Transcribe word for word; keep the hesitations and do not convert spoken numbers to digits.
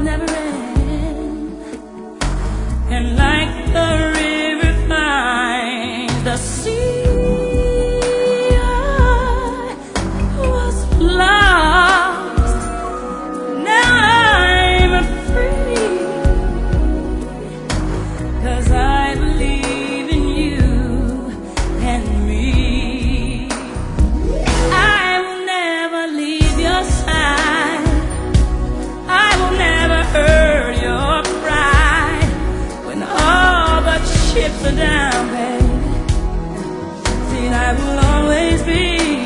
never end. And like the river finds the sea, I was lost. Now I'm free, 'cause I believe in you and me. I will never leave your side. I will never hurt your pride. When all the chips are down, baby, see, I will always be